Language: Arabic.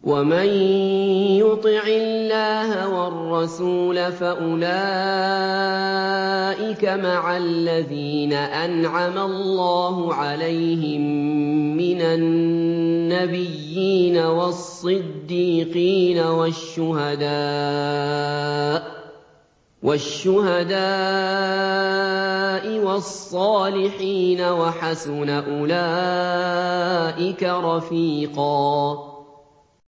وَمَن يُطِعِ اللَّهَ وَالرَّسُولَ فَأُولَٰئِكَ مَعَ الَّذِينَ أَنْعَمَ اللَّهُ عَلَيْهِم مِّنَ النَّبِيِّينَ وَالصِّدِّيقِينَ وَالشُّهَدَاءِ وَالصَّالِحِينَ ۚ وَحَسُنَ أُولَٰئِكَ رَفِيقًا